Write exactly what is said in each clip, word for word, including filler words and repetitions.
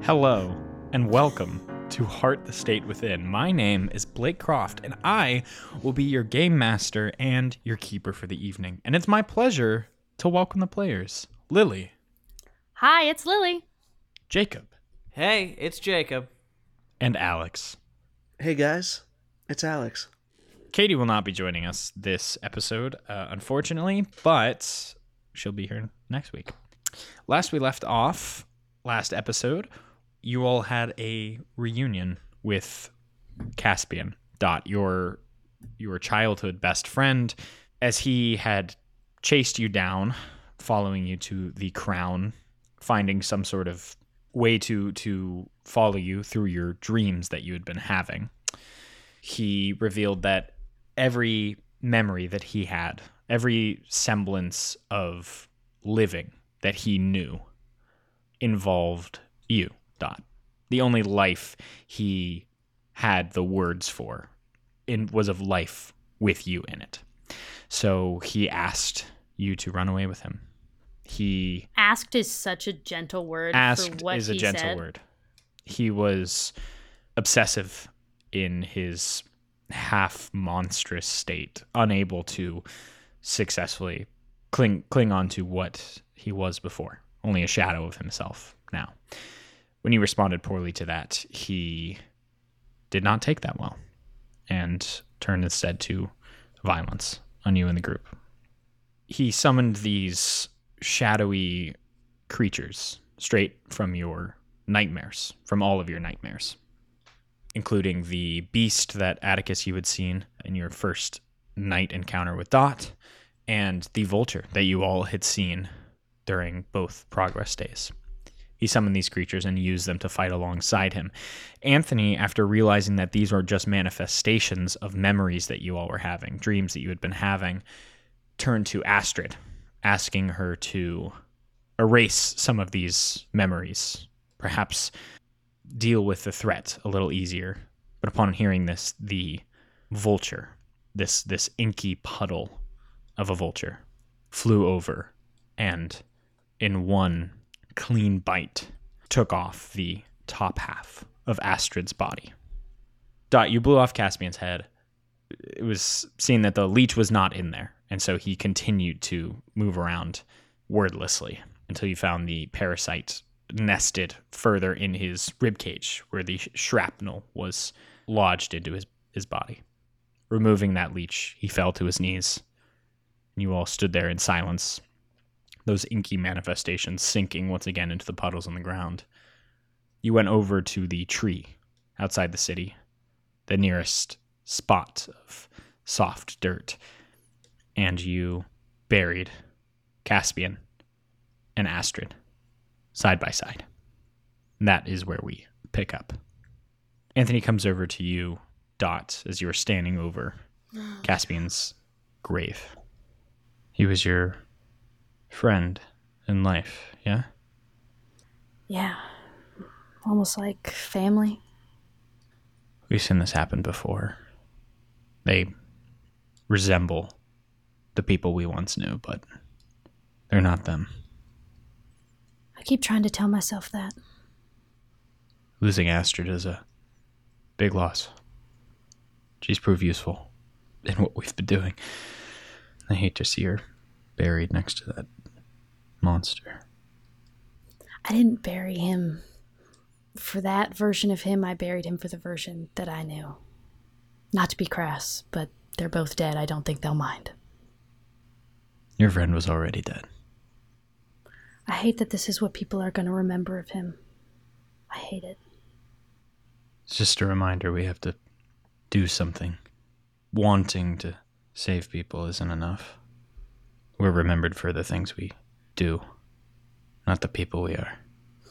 Hello, and welcome to Heart the State Within. My name is Blake Croft, and I will be your game master and your keeper for the evening. And it's my pleasure to welcome the players. Lily. Hi, it's Lily. Jacob. Hey, it's Jacob. And Alex. Hey guys, it's Alex. Katie will not be joining us this episode, uh, unfortunately, but she'll be here next week. Last we left off, last episode, you all had a reunion with Caspian, Dot, your your childhood best friend, as he had chased you down, following you to the crown, finding some sort of way to to follow you through your dreams that you had been having. He revealed that every memory that he had, every semblance of living that he knew, involved you, Dot. The only life he had the words for in, was of life with you in it. So he asked you to run away with him. He Asked is such a gentle word asked for what is a he gentle said. word. He was obsessive in his half monstrous state, unable to successfully cling cling on to what he was before, only a shadow of himself now. When you responded poorly to that, he did not take that well and turned instead to violence on you and the group. He summoned these shadowy creatures straight from your nightmares, from all of your nightmares, including the beast that Atticus you had seen in your first night encounter with Dot, and the vulture that you all had seen during both progress days. He summoned these creatures and used them to fight alongside him. Anthony, after realizing that these were just manifestations of memories that you all were having, dreams that you had been having, turned to Astrid, asking her to erase some of these memories, perhaps deal with the threat a little easier. But upon hearing this, the vulture, this this inky puddle of a vulture, flew over and in one clean bite took off the top half of Astrid's body. Dot, you blew off Caspian's head. It was seen that the leech was not in there, and so he continued to move around wordlessly until you found the parasite nested further in his ribcage, where the shrapnel was lodged into his, his body. Removing that leech, he fell to his knees, and you all stood there in silence, those inky manifestations sinking once again into the puddles on the ground. You went over to the tree outside the city, the nearest spot of soft dirt, and you buried Caspian and Astrid side by side. And that is where we pick up. Anthony comes over to you, Dot, as you are standing over Caspian's grave. He was your friend in life, yeah? Yeah. Almost like family. We've seen this happen before. They resemble the people we once knew, but they're not them. I keep trying to tell myself that. Losing Astrid is a big loss. She's proved useful in what we've been doing. I hate to see her buried next to that monster. I didn't bury him for that version of him. I buried him for the version that I knew. Not to be crass, but they're both dead. I don't think they'll mind. Your friend was already dead. I hate that this is what people are going to remember of him. I hate it. It's just a reminder we have to do something. Wanting to save people isn't enough. We're remembered for the things we do, not the people we are.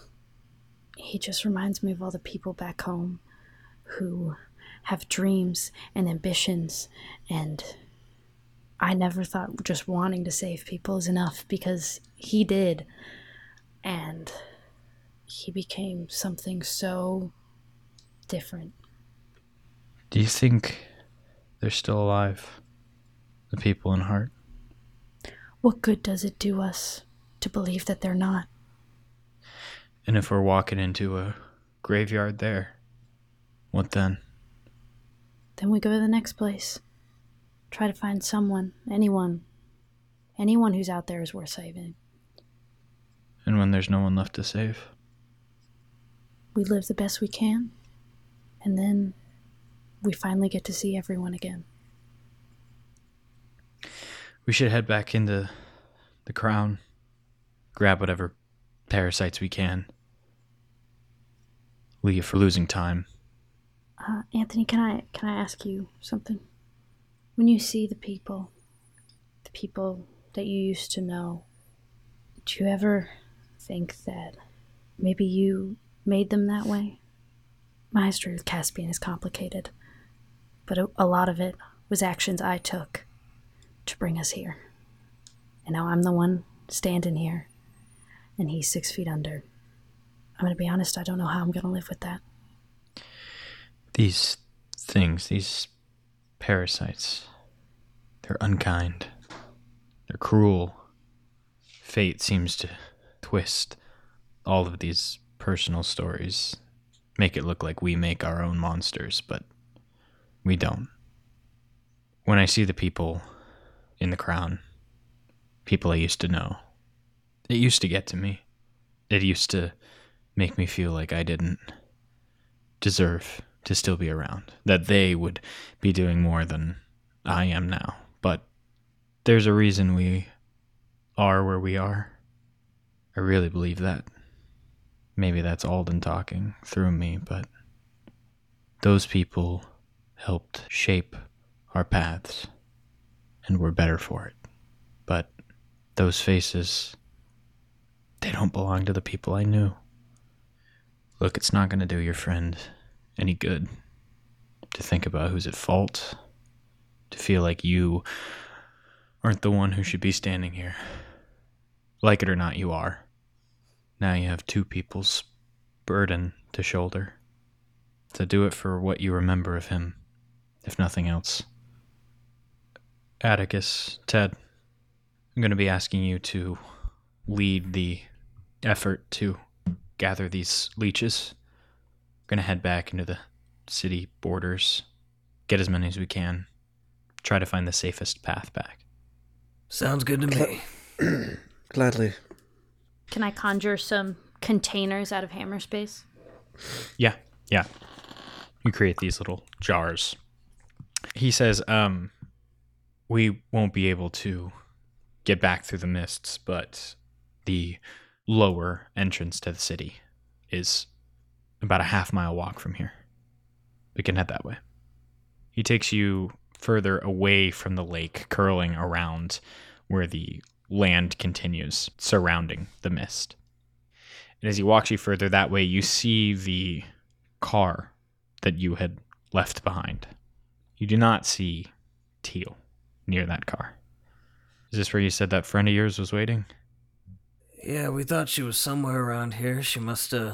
He just reminds me of all the people back home who have dreams and ambitions, and I never thought just wanting to save people is enough, because he did, and he became something so different. Do you think they're still alive, the people in Heart? What good does it do us to believe that they're not? And if we're walking into a graveyard there, what then? Then we go to the next place. Try to find someone, anyone. Anyone who's out there is worth saving. And when there's no one left to save? We live the best we can, and then we finally get to see everyone again. We should head back into the crown, grab whatever parasites we can. Leave for losing time. Uh, Anthony, can I can I ask you something? When you see the people, the people that you used to know, do you ever think that maybe you made them that way? My history with Caspian is complicated, but a, a lot of it was actions I took to bring us here. And now I'm the one standing here, and he's six feet under. I'm going to be honest, I don't know how I'm going to live with that. These things, these parasites, they're unkind. They're cruel. Fate seems to twist all of these personal stories, make it look like we make our own monsters, but we don't. When I see the people in the crown, people I used to know, it used to get to me. It used to make me feel like I didn't deserve to still be around, that they would be doing more than I am now. But there's a reason we are where we are. I really believe that. Maybe that's Alden talking through me, but those people helped shape our paths, and we're better for it. But those faces, they don't belong to the people I knew. Look, it's not going to do your friend any good to think about who's at fault, to feel like you aren't the one who should be standing here. Like it or not, you are. Now you have two people's burden to shoulder. So do it for what you remember of him, if nothing else. Atticus, Ted, I'm going to be asking you to lead the effort to gather these leeches. We're going to head back into the city borders, get as many as we can, try to find the safest path back. Sounds good to me. Gladly. Can I conjure some containers out of hammer space? Yeah, yeah. You create these little jars. He says, um, we won't be able to get back through the mists, but the lower entrance to the city is about a half mile walk from here. We can head that way. He takes you further away from the lake, curling around where the land continues, surrounding the mist. And as he walks you further that way, you see the car that you had left behind. You do not see Teal near that car. Is this where you said that friend of yours was waiting? Yeah, we thought she was somewhere around here. She must have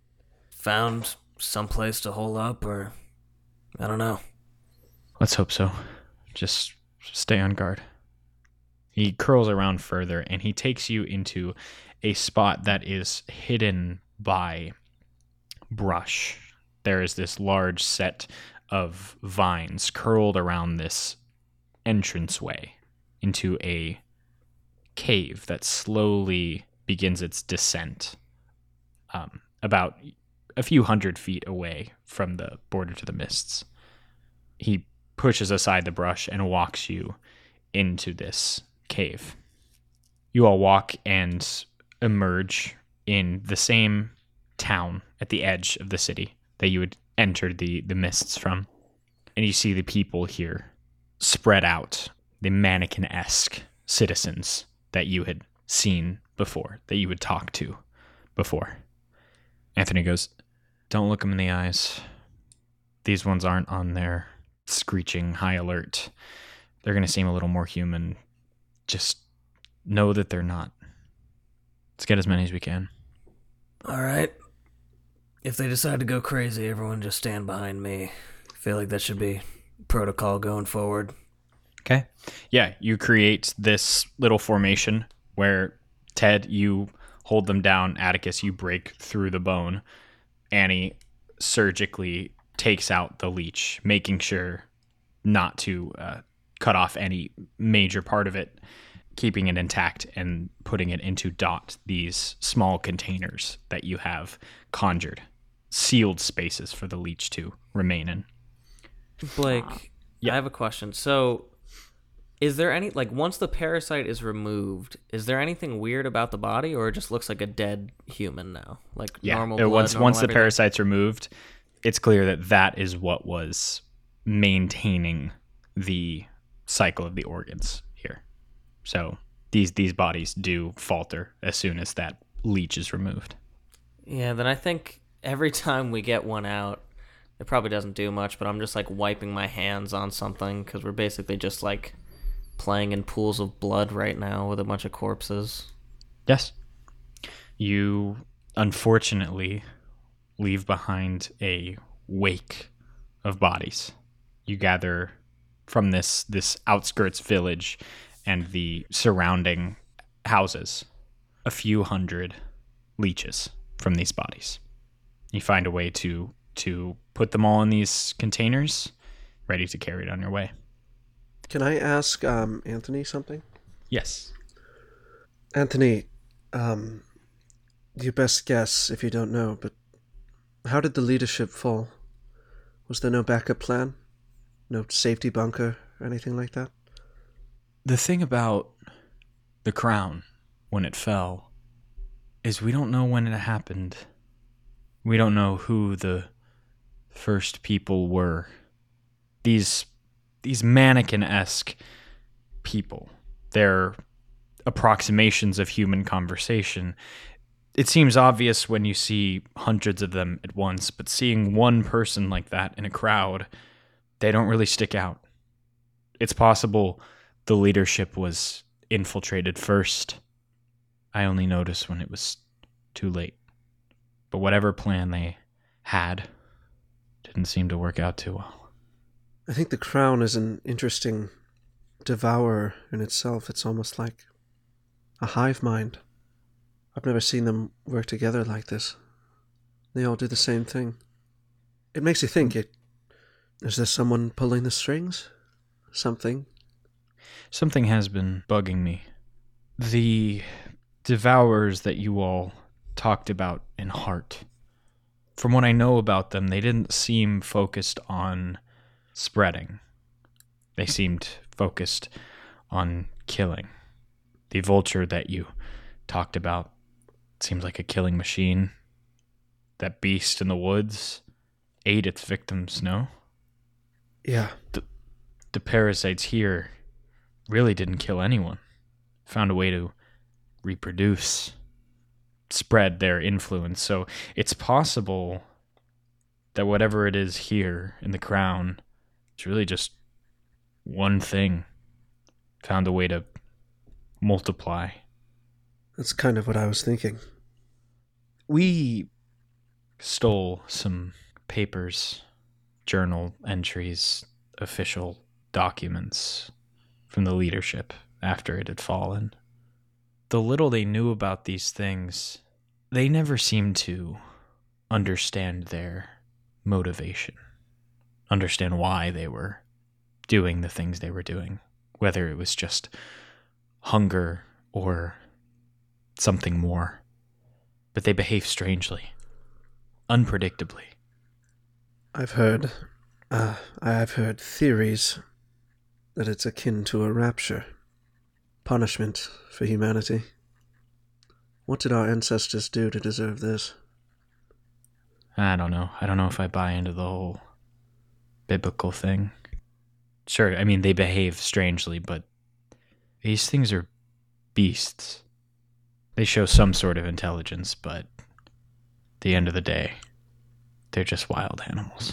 found someplace to hole up, or I don't know. Let's hope so. Just stay on guard. He curls around further, and he takes you into a spot that is hidden by brush. There is this large set of vines curled around this entranceway into a cave that slowly begins its descent, um, about a few hundred feet away from the border to the mists. He pushes aside the brush and walks you into this cave. You all walk and emerge in the same town at the edge of the city that you had entered the, the mists from. And you see the people here spread out, the mannequin-esque citizens that you had seen before, that you would talk to before. Anthony goes, don't look them in the eyes. These ones aren't on their screeching high alert. They're going to seem a little more human. Just know that they're not. Let's get as many as we can. All right. If they decide to go crazy, everyone just stand behind me. I feel like that should be protocol going forward. Okay. Yeah, you create this little formation where, Ted, you hold them down. Atticus, you break through the bone. Annie surgically takes out the leech, making sure not to uh, cut off any major part of it, keeping it intact and putting it into Dot, these small containers that you have conjured, sealed spaces for the leech to remain in. Blake, Yeah. I have a question. So, is there any, like, once the parasite is removed, is there anything weird about the body, or it just looks like a dead human now? Like, Yeah, normal uh, blood, once normal once the everything? parasite's removed, it's clear that that is what was maintaining the cycle of the organs here. So these these bodies do falter as soon as that leech is removed. Yeah, then I think every time we get one out, it probably doesn't do much, but I'm just, like, wiping my hands on something, because we're basically just, like, playing in pools of blood right now with a bunch of corpses. Yes. You unfortunately leave behind a wake of bodies. You gather from this this outskirts village and the surrounding houses a few hundred leeches from these bodies. You find a way to to put them all in these containers, ready to carry it on your way. Can I ask um, Anthony something? Yes. Anthony, um, your best guess if you don't know, but how did the leadership fall? Was there no backup plan? No safety bunker or anything like that? The thing about the crown when it fell is we don't know when it happened. We don't know who the first people were. These these mannequin-esque people, they're approximations of human conversation. It seems obvious when you see hundreds of them at once, but seeing one person like that in a crowd, they don't really stick out. It's possible the leadership was infiltrated first. I only noticed when it was too late. But whatever plan they had didn't seem to work out too well. I think the crown is an interesting devourer in itself. It's almost like a hive mind. I've never seen them work together like this. They all do the same thing. It makes you think, it, is there someone pulling the strings? Something? Something has been bugging me. The devourers that you all talked about in Heart. From what I know about them, they didn't seem focused on spreading. They seemed focused on killing. The vulture that you talked about seems like a killing machine. That beast in the woods ate its victims, no? Yeah. The, the parasites here really didn't kill anyone. Found a way to reproduce, spread their influence. So it's possible that whatever it is here in the crown, it's really just one thing. Found a way to multiply. That's kind of what I was thinking. We stole some papers, journal entries, official documents from the leadership after it had fallen. The little they knew about these things, they never seemed to understand their motivation, understand why they were doing the things they were doing, whether it was just hunger or something more. But they behave strangely, unpredictably. I've heard, uh, I've heard theories that it's akin to a rapture. Punishment for humanity. What did our ancestors do to deserve this? I don't know. I don't know if I buy into the whole biblical thing. Sure, I mean, they behave strangely, but these things are beasts. They show some sort of intelligence, but at the end of the day, they're just wild animals.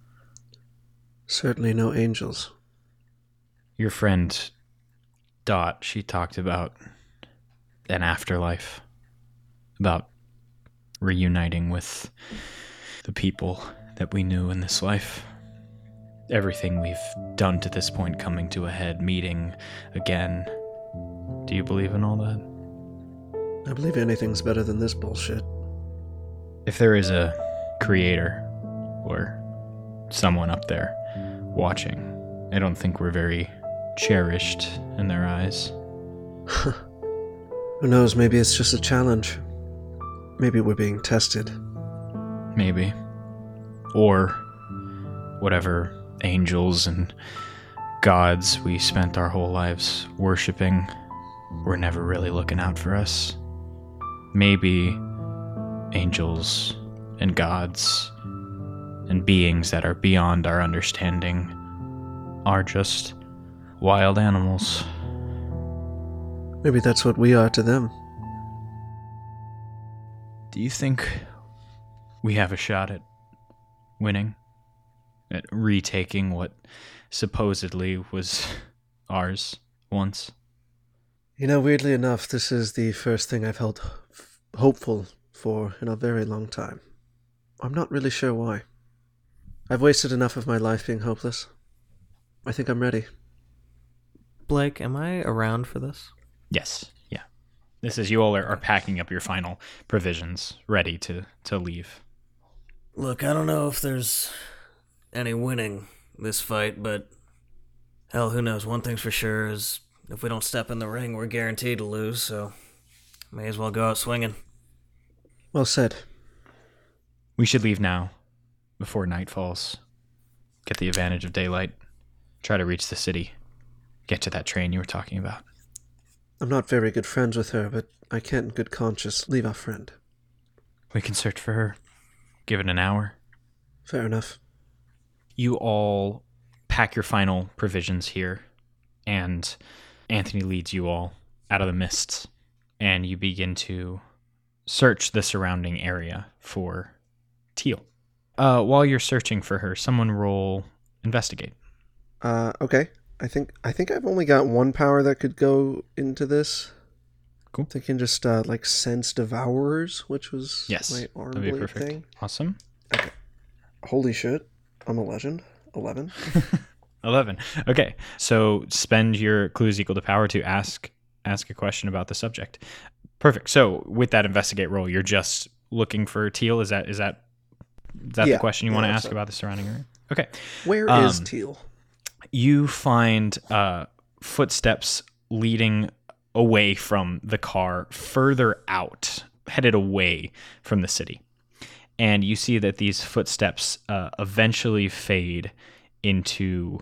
Certainly no angels. Your friend, Dot, she talked about an afterlife, about reuniting with the people that we knew in this life. Everything we've done to this point coming to a head, meeting again. Do you believe in all that? I believe anything's better than this bullshit. If there is a creator or someone up there watching, I don't think we're very cherished in their eyes. Who knows, maybe it's just a challenge. Maybe we're being tested. Maybe. Or whatever angels and gods we spent our whole lives worshipping were never really looking out for us. Maybe angels and gods and beings that are beyond our understanding are just wild animals. Maybe that's what we are to them. Do you think we have a shot at winning? At retaking what supposedly was ours once? You know, weirdly enough, this is the first thing I've held f- hopeful for in a very long time. I'm not really sure why. I've wasted enough of my life being hopeless. I think I'm ready. Blake, am I around for this? Yes, yeah. This is you all are, are packing up your final provisions, ready to, to leave. Look, I don't know if there's any winning this fight, but hell, who knows? One thing's for sure is if we don't step in the ring, we're guaranteed to lose, so may as well go out swinging. Well said. We should leave now, before night falls. Get the advantage of daylight. Try to reach the city. Get to that train you were talking about. I'm not very good friends with her, but I can't in good conscience leave our friend. We can search for her. Give it an hour. Fair enough. You all pack your final provisions here, and Anthony leads you all out of the mists, and you begin to search the surrounding area for Teal. Uh, while you're searching for her, someone roll investigate. Uh, okay. I think I think I've only got one power that could go into this. Cool. I can just uh, like sense devourers, which was Yes, my arm that'd be blade perfect. thing. Awesome. Okay. Holy shit! I'm a legend. Eleven. eleven. Okay, so spend your clues equal to power to ask ask a question about the subject. Perfect. So with that investigate roll, you're just looking for Teal. Is that is that is that Yeah, the question you yeah, want to that's ask it. about the surrounding area? Okay. Where is Um, Teal? You find uh, footsteps leading away from the car, further out, headed away from the city. And you see that these footsteps uh, eventually fade into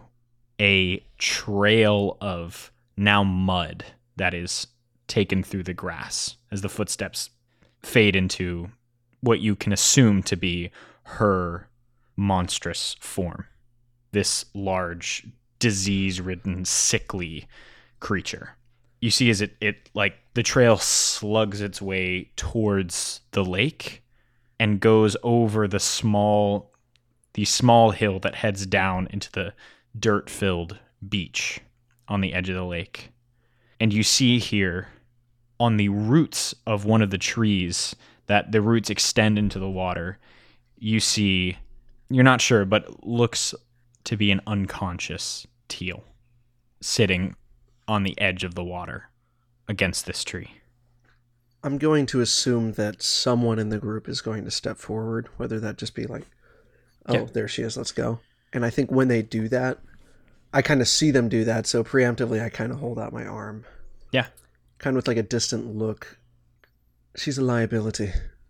a trail of now mud that is taken through the grass as the footsteps fade into what you can assume to be her monstrous form. This large, disease-ridden, sickly creature. You see as it, it like the trail slugs its way towards the lake and goes over the small the small hill that heads down into the dirt-filled beach on the edge of the lake. And you see here on the roots of one of the trees that the roots extend into the water, you see, you're not sure, but looks to be an unconscious Teal sitting on the edge of the water against this tree. I'm going to assume that someone in the group is going to step forward, whether that just be like, oh, Yeah. there she is, let's go. And I think when they do that, I kind of see them do that, so preemptively I kind of hold out my arm. Yeah. Kind of with like a distant look. She's a liability.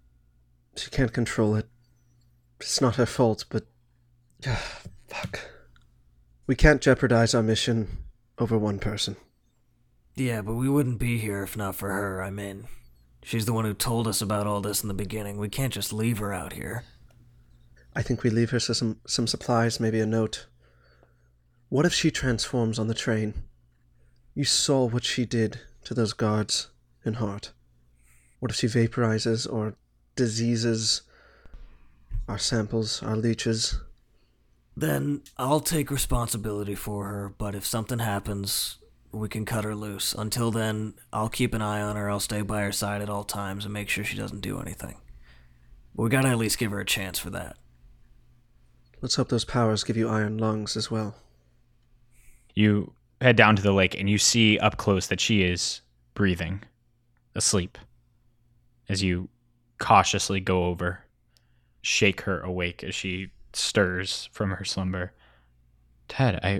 She can't control it. It's not her fault, but... Fuck. We can't jeopardize our mission over one person. Yeah, but we wouldn't be here if not for her, I mean. She's the one who told us about all this in the beginning. We can't just leave her out here. I think we leave her some, some supplies, maybe a note. What if she transforms on the train? You saw what she did to those guards in Heart. What if she vaporizes or diseases our samples, our leeches? Then I'll take responsibility for her, but if something happens, we can cut her loose. Until then, I'll keep an eye on her, I'll stay by her side at all times and make sure she doesn't do anything. But we gotta at least give her a chance for that. Let's hope those powers give you iron lungs as well. You head down to the lake and you see up close that she is breathing, asleep. as you cautiously go over, shake her awake as she stirs from her slumber. Ted, I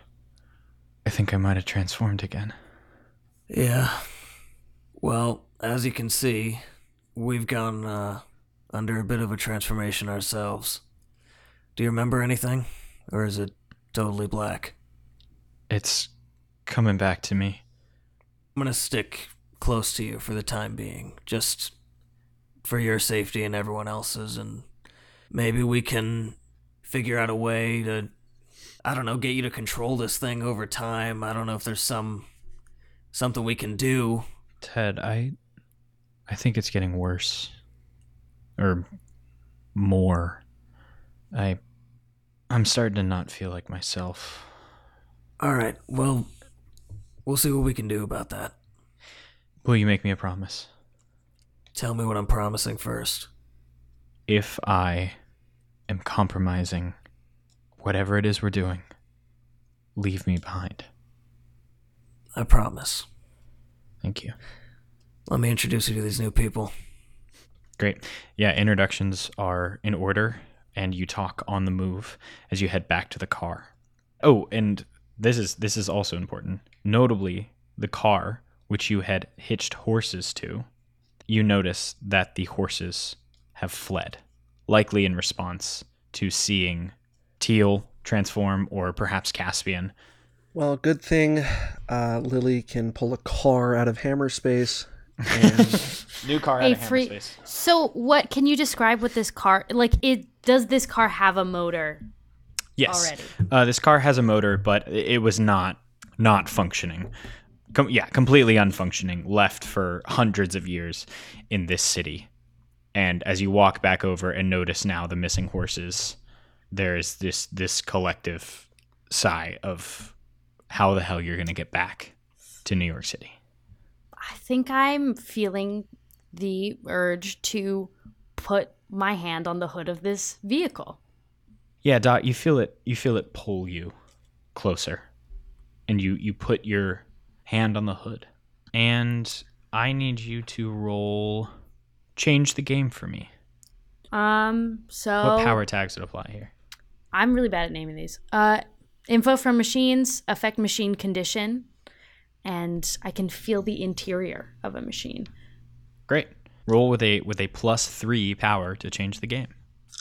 I think I might have transformed again. Yeah. Well, as you can see, we've gone uh, under a bit of a transformation ourselves. Do you remember anything? Or is it totally black? It's coming back to me. I'm gonna stick close to you for the time being, just for your safety and everyone else's, and maybe we can figure out a way to, I don't know, get you to control this thing over time. I don't know if there's some something we can do. Ted, I I think it's getting worse. Or more. I I'm starting to not feel like myself. All right, well, we'll see what we can do about that. Will you make me a promise? Tell me what I'm promising first. If I am compromising whatever it is we're doing, leave me behind. I promise. Thank you. Let me introduce you to these new people. Great. Yeah, introductions are in order, and you talk on the move as you head back to the car. Oh, and this is this is also important. Notably, the car, which you had hitched horses to, you notice that the horses have fled, likely in response to seeing Teal transform, or perhaps Caspian. Well, good thing uh, Lily can pull a car out of hammer space. And New car Hey, free. So, what can you describe what this car like? It does this car have a motor? Yes. Already. Uh, this car has a motor, but it was not not functioning. Com- yeah, completely unfunctioning, left for hundreds of years in this city. And as you walk back over and notice now the missing horses, there is this this collective sigh of how the hell you're going to get back to New York City. I think I'm feeling the urge to put my hand on the hood of this vehicle. Yeah, Dot, you feel it you feel it pull you closer. And you, you put your hand on the hood. And I need you to roll change the game for me. Um, so What power tags would apply here? I'm really bad at naming these. Uh, info from machines, affect machine condition, and I can feel the interior of a machine. Great. Roll with a with a plus three power to change the game.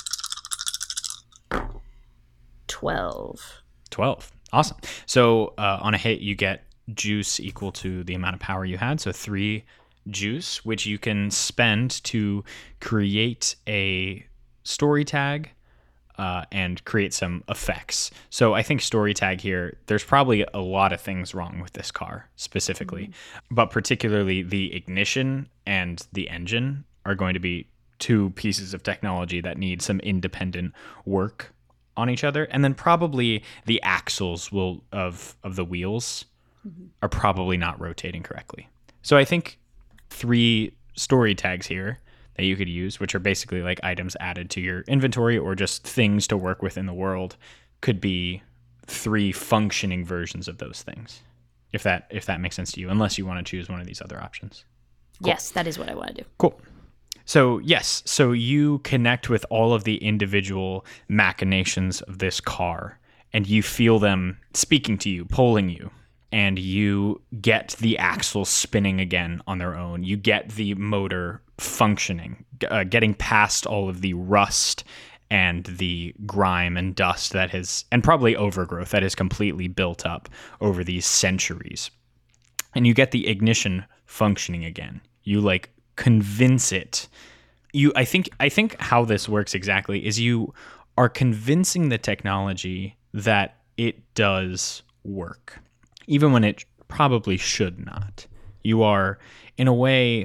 Twelve. Twelve. Awesome. So uh, on a hit, you get juice equal to the amount of power you had. So three juice, which you can spend to create a story tag uh, and create some effects. So I think story tag here, there's probably a lot of things wrong with this car specifically, mm-hmm. but particularly the ignition and the engine are going to be two pieces of technology that need some independent work on each other. And then probably the axles will of of the wheels mm-hmm. are probably not rotating correctly. So I think three story tags here that you could use, which are basically like items added to your inventory or just things to work with in the world, could be three functioning versions of those things. If that if that makes sense to you, unless you want to choose one of these other options. Cool. Yes, that is what I want to do. Cool. So, yes, so you connect with all of the individual machinations of this car, and you feel them speaking to you, pulling you, and you get the axles spinning again on their own. You get the motor functioning, uh, getting past all of the rust and the grime and dust that has, and probably overgrowth that has completely built up over these centuries. And you get the ignition functioning again. You, like, convince it. You, I think, I think how this works exactly is you are convincing the technology that it does work, even when it probably should not. You are, in a way,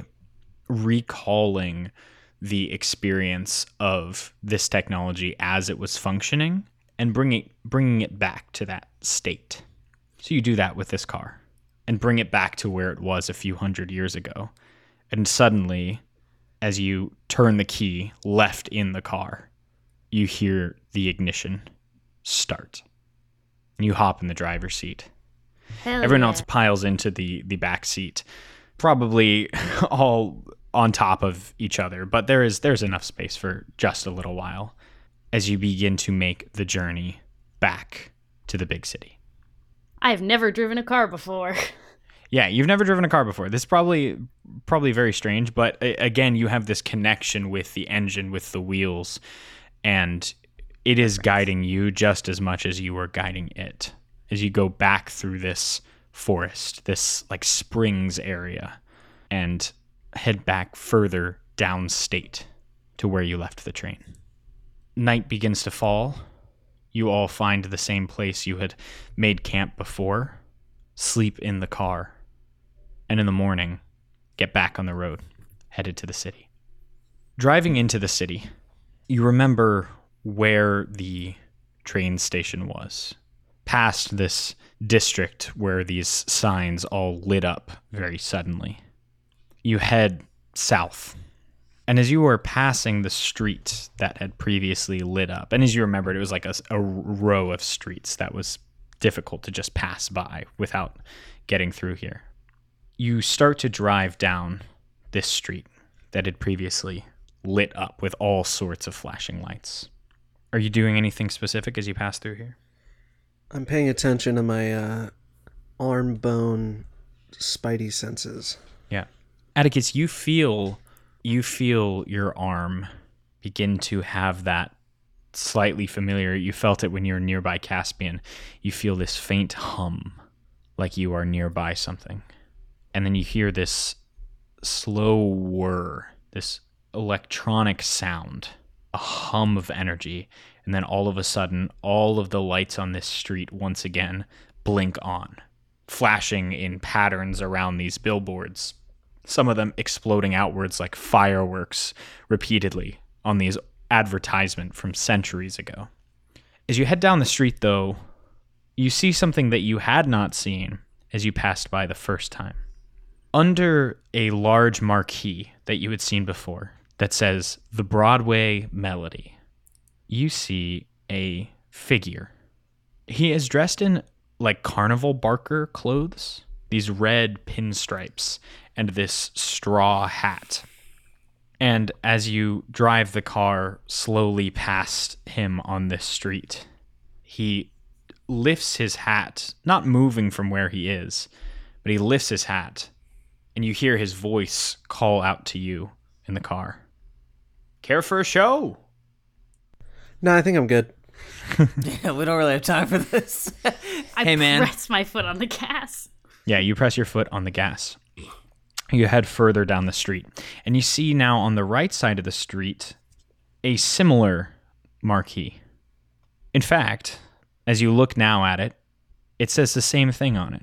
recalling the experience of this technology as it was functioning and bringing bringing it back to that state. So you do that with this car and bring it back to where it was a few hundred years ago. And suddenly, as you turn the key left in the car, you hear the ignition start. And you hop in the driver's seat. Hell Everyone yeah. else piles into the, the back seat, probably all on top of each other, but there is there's enough space for just a little while as you begin to make the journey back to the big city. I've never driven a car before. Yeah, you've never driven a car before. This is probably probably very strange, but a- again, you have this connection with the engine, with the wheels, and it is guiding you just as much as you were guiding it as you go back through this forest, this like springs area, and head back further downstate to where you left the train. Night begins to fall. You all find the same place you had made camp before, sleep in the car, and in the morning, get back on the road, headed to the city. Driving into the city, you remember where the train station was, past this district where these signs all lit up very suddenly. You head south. And as you were passing the street that had previously lit up, and as you remembered, it was like a, a row of streets that was difficult to just pass by without getting through here. You start to drive down this street that had previously lit up with all sorts of flashing lights. Are you doing anything specific as you pass through here? I'm paying attention to my uh, arm bone spidey senses. Yeah. Atticus, you feel you feel your arm begin to have that slightly familiar, you felt it when you were nearby Caspian. You feel this faint hum, like you are nearby something. And then you hear this slow whir, this electronic sound, a hum of energy. And then all of a sudden, all of the lights on this street once again blink on, flashing in patterns around these billboards. Some of them exploding outwards like fireworks repeatedly on these advertisements from centuries ago. As you head down the street, though, you see something that you had not seen as you passed by the first time. Under a large marquee that you had seen before that says The Broadway Melody, you see a figure. He is dressed in like carnival barker clothes, these red pinstripes, and this straw hat. And as you drive the car slowly past him on this street, he lifts his hat, not moving from where he is, but he lifts his hat, and you hear his voice call out to you in the car. Care for a show? No, I think I'm good. Yeah, we don't really have time for this. I Hey, man. press my foot on the gas. Yeah, you press your foot on the gas. You head further down the street, and you see now on the right side of the street a similar marquee. In fact, as you look now at it, it says the same thing on it.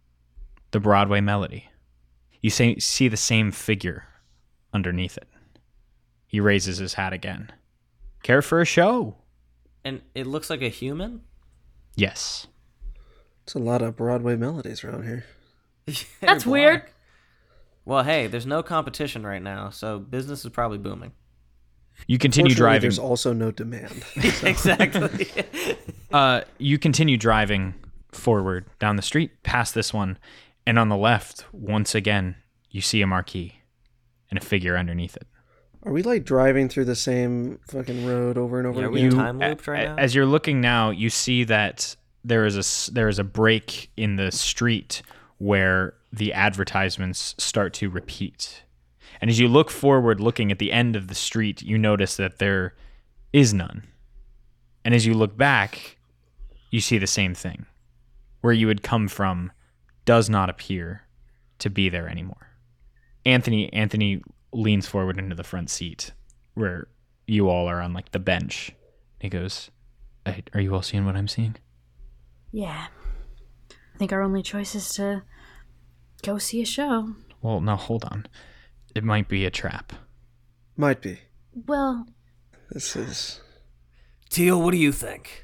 The Broadway Melody. You say, see the same figure underneath it. He raises his hat again. Care for a show? And it looks like a human? Yes. It's a lot of Broadway melodies around here. That's You're weird. black. Well, hey, there's no competition right now, so business is probably booming. You continue Fortunately, driving. There's also no demand. Exactly. Uh, you continue driving forward down the street past this one, and on the left, once again, you see a marquee and a figure underneath it. Are we like driving through the same fucking road over and over Yeah, are we again? in time looped right a- now? As you're looking now, you see that there is a s- there is a break in the street where the advertisements start to repeat. And as you look forward, looking at the end of the street, you notice that there is none. And as you look back, you see the same thing. Where you had come from does not appear to be there anymore. Anthony Anthony leans forward into the front seat where you all are on like the bench. He goes, "Hey, are you all seeing what I'm seeing?" Yeah. I think our only choice is to go see a show. Well, now hold on. It might be a trap. Might be. Well, This is... Teal, what do you think?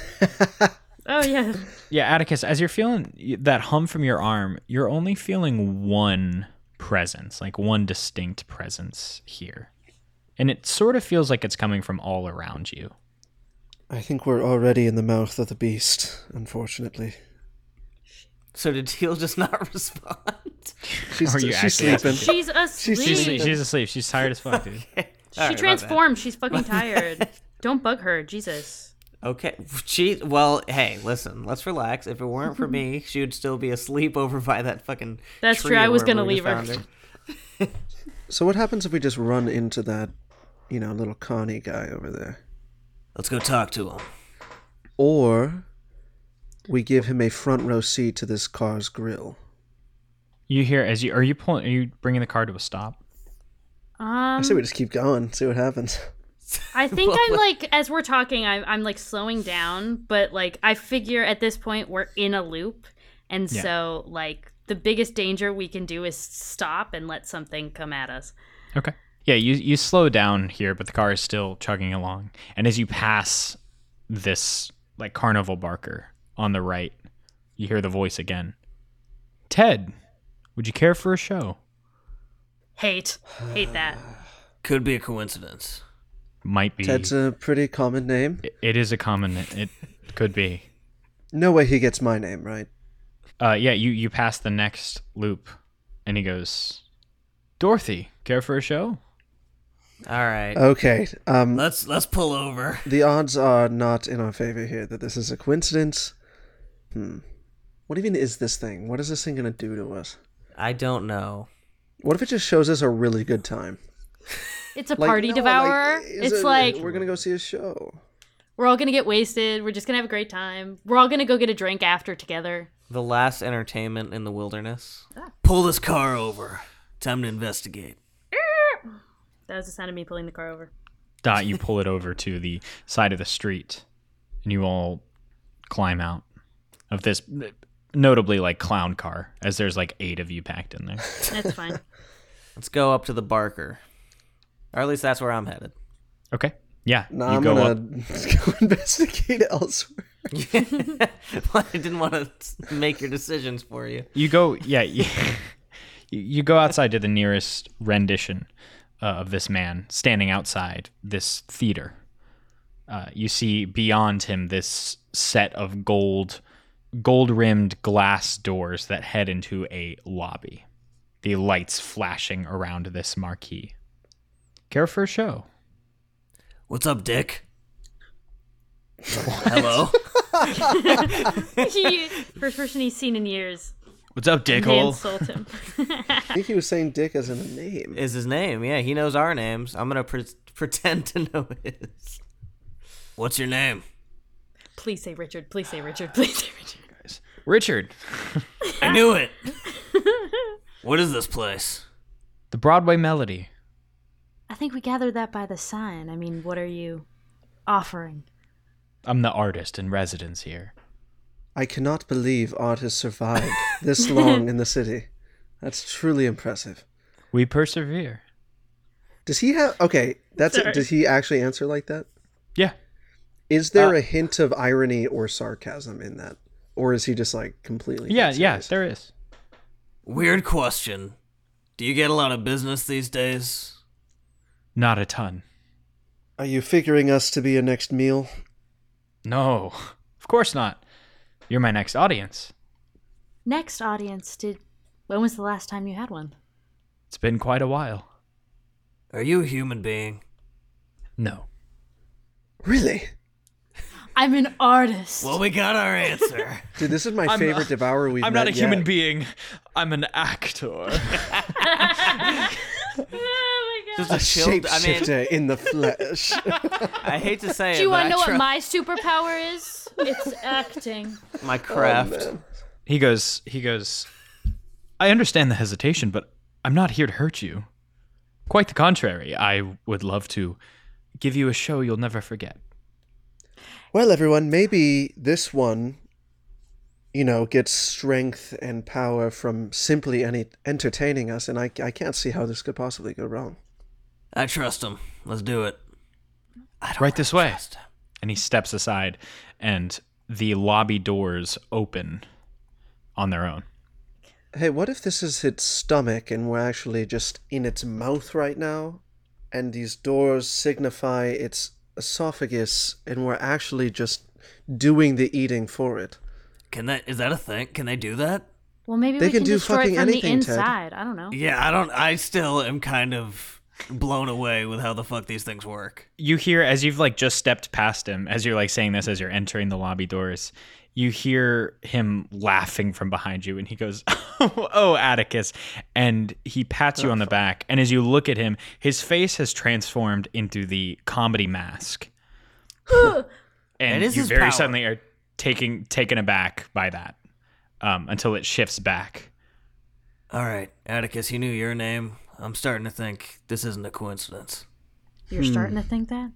oh yeah. Yeah, Atticus, as you're feeling that hum from your arm, you're only feeling one presence, like one distinct presence here. And it sort of feels like it's coming from all around you. I think we're already in the mouth of the beast, unfortunately. So did Teal just not respond? She's, Are you she's actually sleeping. She's asleep. She's, sleeping. she's asleep. She's tired as fuck, dude. All she right, my transformed. She's fucking tired. Don't bug her. Jesus. bad. Okay. She. Well, hey, listen. Let's relax. If it weren't for me, she would still be asleep over by that fucking. That's tree true. I or was wherever gonna we leave just her. found So what happens if we just run into that, you know, little Connie guy over there? Let's go talk to him. Or we give him a front row seat to this car's grill. You hear as you are you pulling? Are you bringing the car to a stop? Um, I say we just keep going, see what happens. I think Well, I'm like, as we're talking, I'm, I'm like slowing down, but like I figure at this point we're in a loop, and Yeah. so like the biggest danger we can do is stop and let something come at us. Okay. Yeah, you you slow down here, but the car is still chugging along. And as you pass this like carnival barker on the right, you hear the voice again. Ted, would you care for a show? Hate, hate that. Could be a coincidence. Might be. Ted's a pretty common name. It- it is a common. It could be. No way he gets my name, right? Uh, yeah, you you pass the next loop, and he goes, Dorothy, care for a show? All right. Okay, um, Let's let's pull over. the odds are not in our favor here that this is a coincidence. Hmm. What even is this thing? What is this thing gonna do to us? I don't know. What if it just shows us a really good time? It's a Like, party no, devourer. like, is it's it- like we're gonna go see a show. we're all gonna get wasted. We're just gonna have a great time. We're all gonna go get a drink after together. The last entertainment in the wilderness. Pull this car over. Time to investigate. That was the sound of me pulling the car over. Dot, you pull it over to the side of the street, and you all climb out of this notably like clown car, as there's like eight of you packed in there. That's fine. Let's go up to the Barker. Or at least that's where I'm headed. Okay. Yeah. No, you I'm go gonna up. go investigate elsewhere. I didn't want to make your decisions for you. You go. Yeah. You, you go outside to the nearest rendition uh, of this man standing outside this theater. Uh, you see beyond him this set of gold, gold-rimmed glass doors that head into a lobby. The lights flashing around this marquee. Care for a show? What's up, Dick? Hello? He, first person he's seen in years. What's up, They dickhole? insult him. I think he was saying Dick as in a name. Is his name. Yeah, he knows our names. I'm going to pre- pretend to know his. What's your name? Please say Richard. Please say Richard. Please say Richard. Richard, I knew it. What is this place? the Broadway Melody. I think we gathered that by the sign. I mean, what are you offering? I'm the artist in residence here. I cannot believe art has survived this long in the city. That's truly impressive. We persevere. Does he have... Okay, that's Sorry. it. Does he actually answer like that? Yeah. Is there Uh, a hint of irony or sarcasm in that? Or is he just like completely... Yeah, dead yeah, serious? there is. Weird question. Do you get a lot of business these days? Not a ton. Are you figuring us to be your next meal? No, of course not. You're my next audience. Next audience, did when was the last time you had one? It's been quite a while. Are you a human being? No. Really? I'm an artist. Well, we got our answer. Dude, this is my I'm favorite not- devourer we've I'm met not a human yet. being. I'm an actor. Oh my god. Just a chilled. I mean, Shapeshifter in the flesh. I hate to say it. Do you but want to I know what tru- my superpower is? It's acting. my craft? Oh, man. he goes, he goes, I understand the hesitation, but I'm not here to hurt you. Quite the contrary. I would love to give you a show you'll never forget. Well, everyone, maybe this one, you know, gets strength and power from simply any entertaining us, and I, I can't see how this could possibly go wrong. I trust him. Let's do it. I don't Right this really way. trust him. And he steps aside, and the lobby doors open on their own. Hey, what if this is its stomach and we're actually just in its mouth right now? And these doors signify its esophagus and we're actually just doing the eating for it. Can that? Is that a thing? Can they do that? Well, maybe They we can can, do destroy fucking it from anything, the Ted. inside. I don't know. Yeah, I don't. I still am kind of blown away with how the fuck these things work. You hear, as you've like just stepped past him, as you're like saying this, as you're entering the lobby doors, you hear him laughing from behind you, and he goes, "Oh, Atticus," and he pats you on the back. And as you look at him, his face has transformed into the comedy mask, and It is you his very power. suddenly are taking taken aback by that, um, until it shifts back. All right, Atticus, you knew your name. I'm starting to think this isn't a coincidence. You're starting to think that?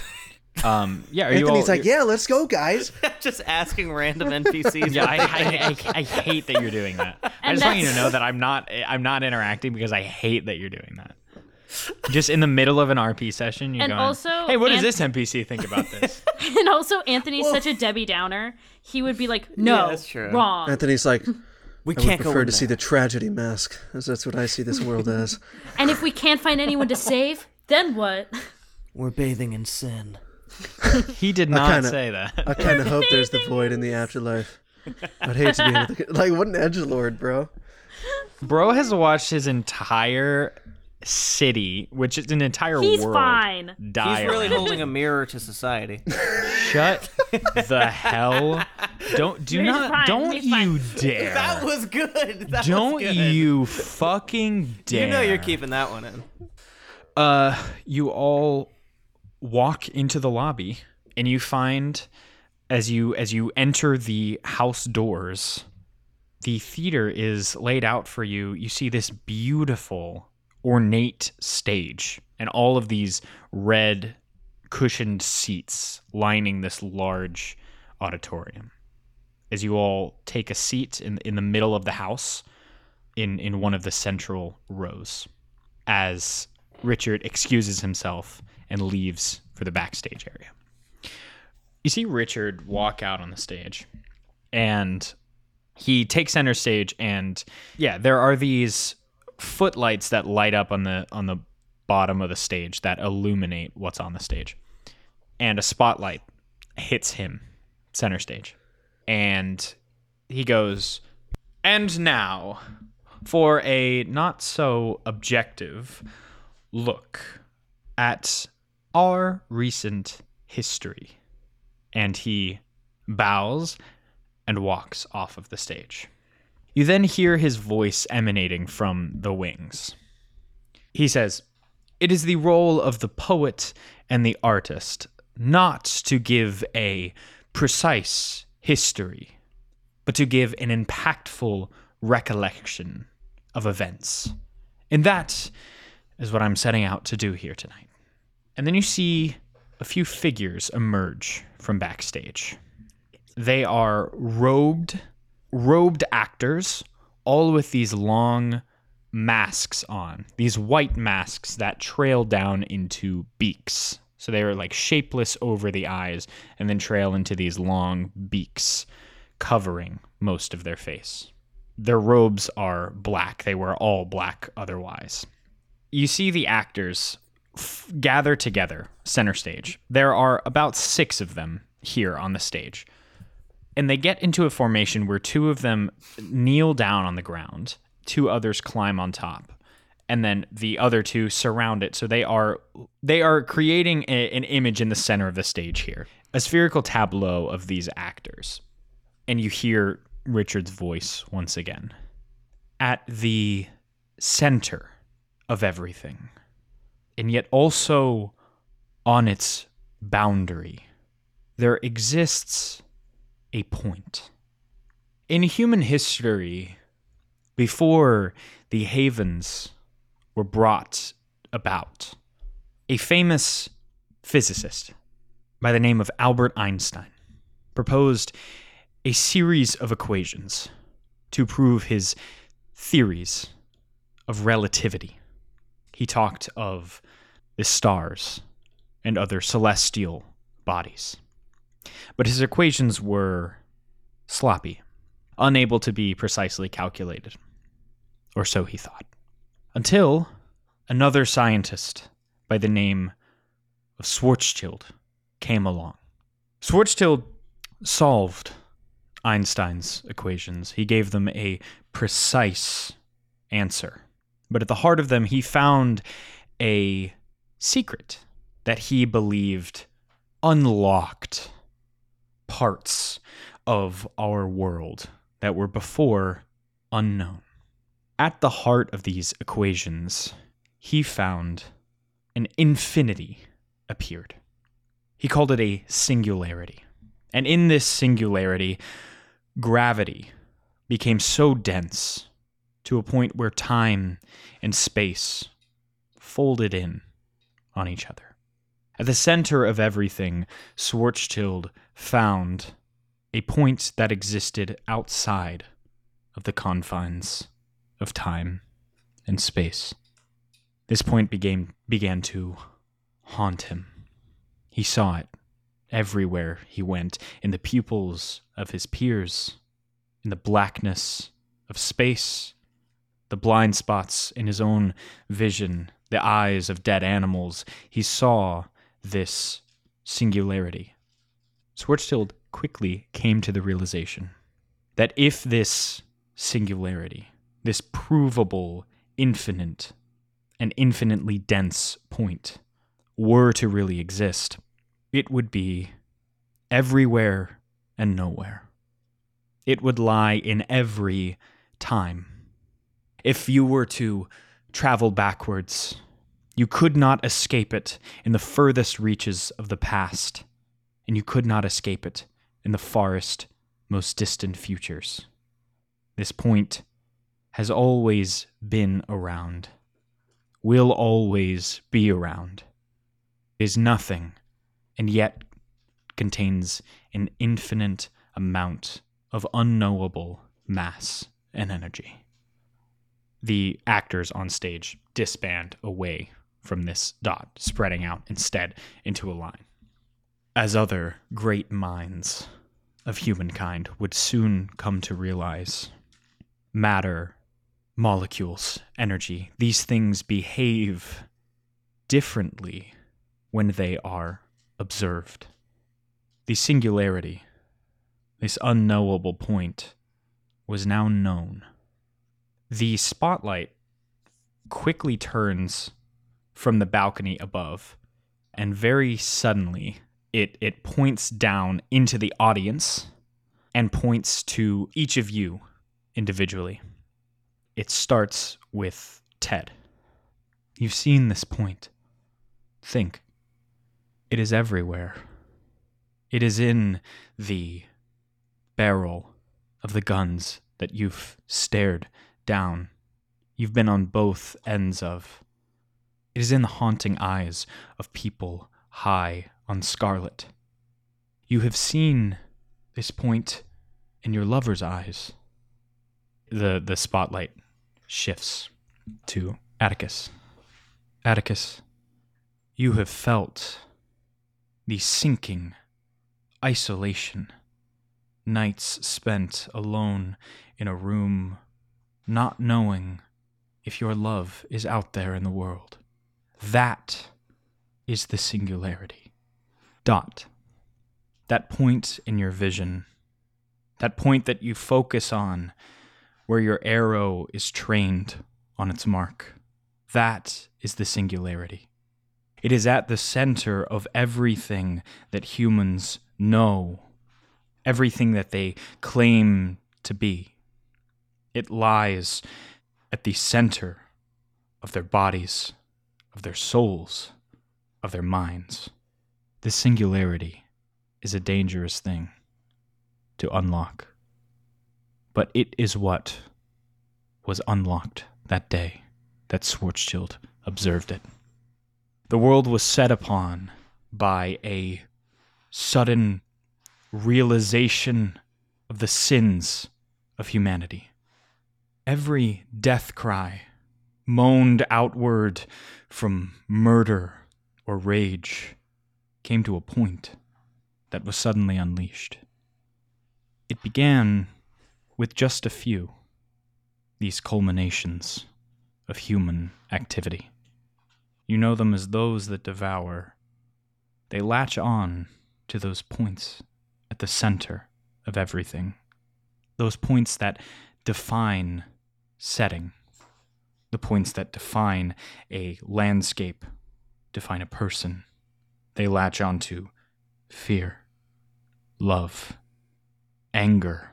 Um, yeah, are you all? Anthony's like, yeah, let's go, guys. Just asking random N P Cs. Yeah, I, I, I, I hate that you're doing that. I And just want you to that's- know that I'm not I'm not interacting because I hate that you're doing that. Just in the middle of an R P session, you're And going, also, hey, what does Anth- this N P C think about this? And also, Anthony's such a Debbie Downer. He would be like, no, Yeah, that's true. wrong. Anthony's like, We I would can't go prefer in to see there. the tragedy mask, as that's what I see this world as. And if we can't find anyone to save, then what? We're bathing in sin. He did not kinda- say that. I kind of hope there's the void in the afterlife. I'd hate to be able to, like, what an edgelord, bro. Bro has watched his entire city, which is an entire He's world, fine. die He's really around. holding a mirror to society. Shut the hell! Don't do He's not fine, don't he's fine. you dare! That was good. That don't was good. you fucking dare! You know you're keeping that one in. Uh, you all walk into the lobby, and you find, as you as you enter the house doors, the theater is laid out for you. You see this beautiful, ornate stage, and all of these red cushioned seats lining this large auditorium. As you all take a seat in in the middle of the house, in in one of the central rows, as Richard excuses himself and leaves for the backstage area. You see Richard walk out on the stage, and he takes center stage, and yeah, there are these footlights that light up on the on the bottom of the stage that illuminate what's on the stage. And a spotlight hits him center stage. And he goes, "And now for a not so objective look at our recent history." And he bows and walks off of the stage. You then hear his voice emanating from the wings. He says, "It is the role of the poet and the artist not to give a precise history, but to give an impactful recollection of events. And that is what I'm setting out to do here tonight." And then you see a few figures emerge from backstage. They are robed, robed actors, all with these long masks on, these white masks that trail down into beaks. So they are like shapeless over the eyes and then trail into these long beaks covering most of their face. Their robes are black. They were all black otherwise. You see the actors f- gather together center stage. There are about six of them here on the stage. And they get into a formation where two of them kneel down on the ground, two others climb on top, and then the other two surround it. So they are they are creating a, an image in the center of the stage here, a spherical tableau of these actors. And you hear Richard's voice once again. At the center of everything, and yet also on its boundary, there exists a point. In human history, before the havens were brought about, a famous physicist by the name of Albert Einstein proposed a series of equations to prove his theories of relativity. He talked of the stars and other celestial bodies. But his equations were sloppy, unable to be precisely calculated. Or so he thought. Until another scientist by the name of Schwarzschild came along. Schwarzschild solved Einstein's equations. He gave them a precise answer. But at the heart of them, he found a secret that he believed unlocked parts of our world that were before unknown. At the heart of these equations, he found an infinity appeared. He called it a singularity. And in this singularity, gravity became so dense to a point where time and space folded in on each other. At the center of everything, Schwarzschild found a point that existed outside of the confines of time and space. This point began, began to haunt him. He saw it everywhere he went, in the pupils of his peers, in the blackness of space, the blind spots in his own vision, the eyes of dead animals. He saw this singularity. Schwarzschild quickly came to the realization that if this singularity, this provable, infinite, and infinitely dense point were to really exist, it would be everywhere and nowhere. It would lie in every time. If you were to travel backwards, you could not escape it in the furthest reaches of the past, and you could not escape it in the farthest, most distant futures. This point has always been around, will always be around, is nothing, and yet contains an infinite amount of unknowable mass and energy. The actors on stage disband away from this dot, spreading out instead into a line. As other great minds of humankind would soon come to realize, matter, molecules, energy, these things behave differently when they are observed. The singularity, this unknowable point, was now known. The spotlight quickly turns from the balcony above, and very suddenly it, it points down into the audience and points to each of you individually. It starts with Ted. You've seen this point. Think. It is everywhere. It is in the barrel of the guns that you've stared down. You've been on both ends of. It is in the haunting eyes of people high on Scarlet. You have seen this point in your lover's eyes. The, the spotlight shifts to Atticus. Atticus, you have felt the sinking isolation, nights spent alone in a room, not knowing if your love is out there in the world. That is the singularity. Dot. That point in your vision, that point that you focus on where your arrow is trained on its mark. That is the singularity. It is at the center of everything that humans know, everything that they claim to be. It lies at the center of their bodies, of their souls, of their minds. This singularity is a dangerous thing to unlock. But it is what was unlocked that day that Schwarzschild observed it. The world was set upon by a sudden realization of the sins of humanity. Every death cry moaned outward from murder or rage came to a point that was suddenly unleashed. It began with just a few, these culminations of human activity. You know them as those that devour. They latch on to those points at the center of everything those points that define setting, the points that define a landscape, define a person. They latch onto fear, love, anger,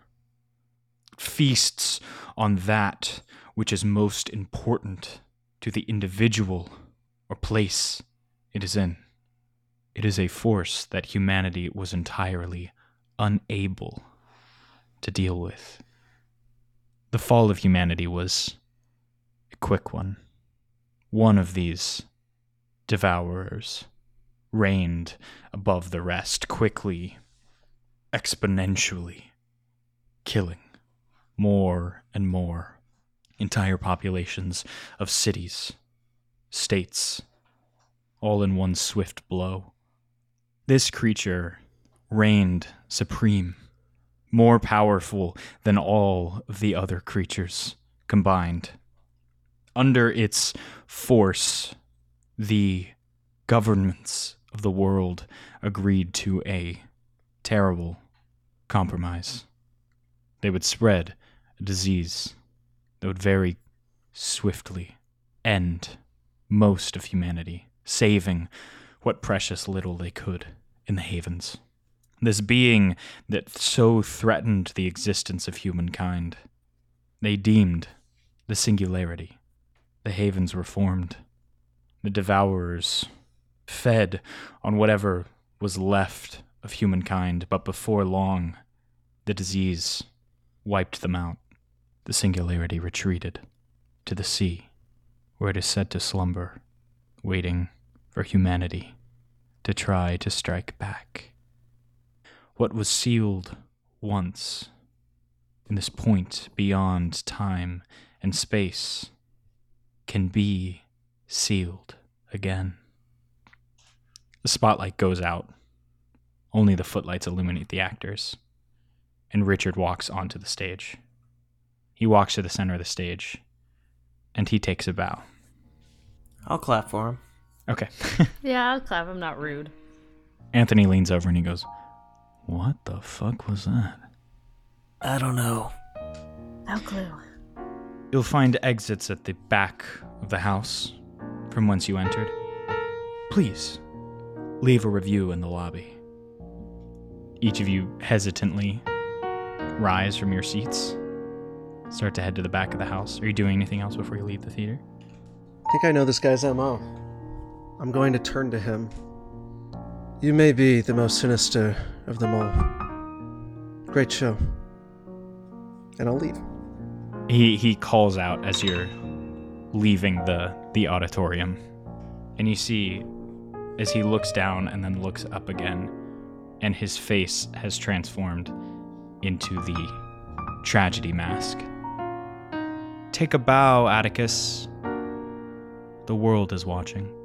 feasts on that which is most important to the individual or place it is in. It is a force that humanity was entirely unable to deal with. The fall of humanity was a quick one. One of these devourers reigned above the rest, quickly, exponentially, killing more and more entire populations of cities, states, all in one swift blow. This creature reigned supreme, more powerful than all of the other creatures combined. Under its force, the governments of the world agreed to a terrible compromise. They would spread a disease that would very swiftly end most of humanity, saving what precious little they could in the havens. This being that so threatened the existence of humankind, they deemed the singularity. The havens were formed. The devourers fed on whatever was left of humankind, but before long, the disease wiped them out. The singularity retreated to the sea, where it is said to slumber, waiting for humanity to try to strike back. What was sealed once in this point beyond time and space can be sealed again. The spotlight goes out. Only the footlights illuminate the actors. And Richard walks onto the stage. He walks to the center of the stage, and he takes a bow. I'll clap for him. Okay. Yeah, I'll clap. I'm not rude. Anthony leans over and he goes, "What the fuck was that?" I don't know. No clue. You'll find exits at the back of the house from whence you entered. Please, leave a review in the lobby. Each of you hesitantly rise from your seats, start to head to the back of the house. Are you doing anything else before you leave the theater? I think I know this guy's M O. I'm going to turn to him. You may be the most sinister of them all. Great show. And I'll leave. He he calls out as you're leaving the, the auditorium. And you see, as he looks down and then looks up again, and his face has transformed into the tragedy mask. Take a bow, Atticus. The world is watching.